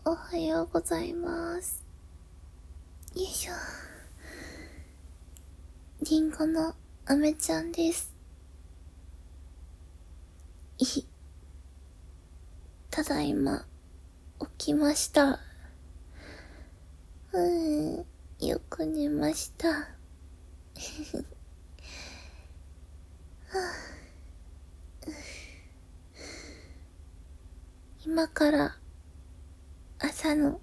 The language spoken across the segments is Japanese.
おはようございます。よいしょ。リンゴのあめちゃんです。ただいま、起きました。よく寝ました。今から朝の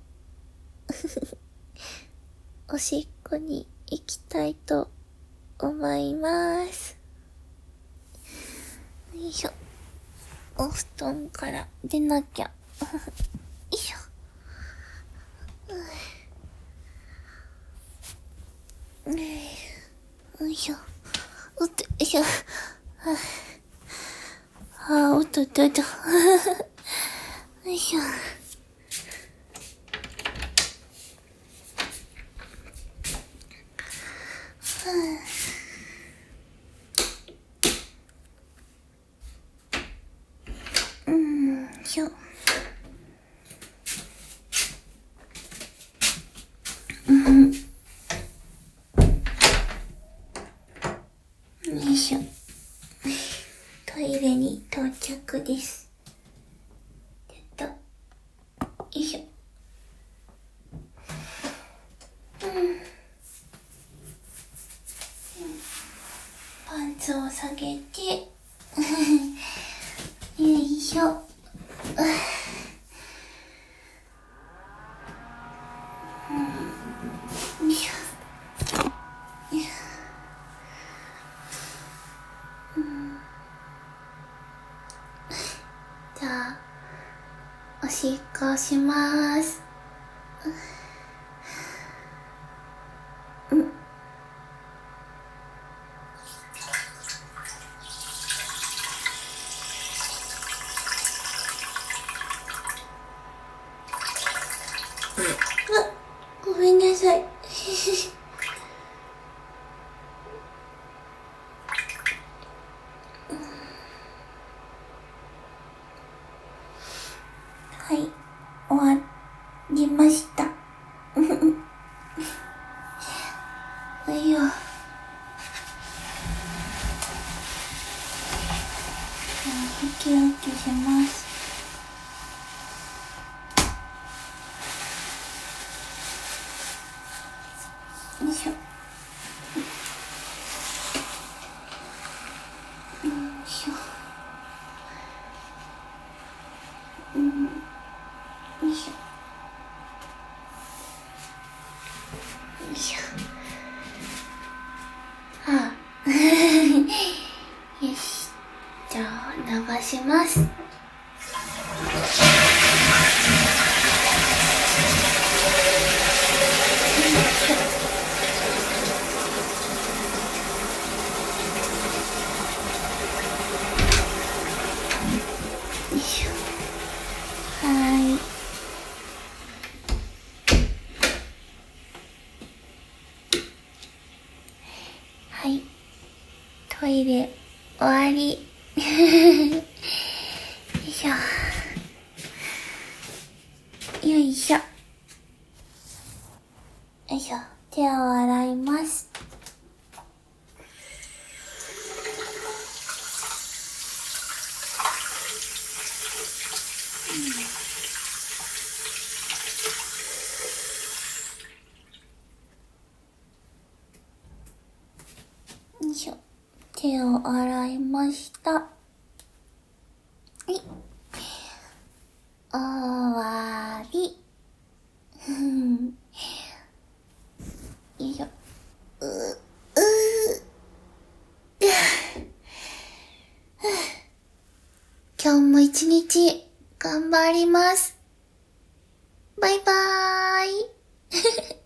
おしっこに行きたいと思います。よいしょ。お布団から出なきゃ。よいしょ。よいしょ。おっと、よいしょ。おっとっとっと。よいしょ。よいしょ。トイレに到着です。よいしょ。パンツを下げて、よいしょ。よいしょ。じゃあ、おしっこしまーす。ごめんなさい。はい、終わりました。いいよ。ウキウキします。よいしょ。よいしょ。よいしょ。よいしょ。よし。じゃあ、流します。よいしょ。はい。トイレ終わり。よいしょ。よいしょ。よいしょ。手を洗います。よいしょ。手を洗いました。はい。終わり。よいしょ。今日も一日頑張ります。バイバーイ。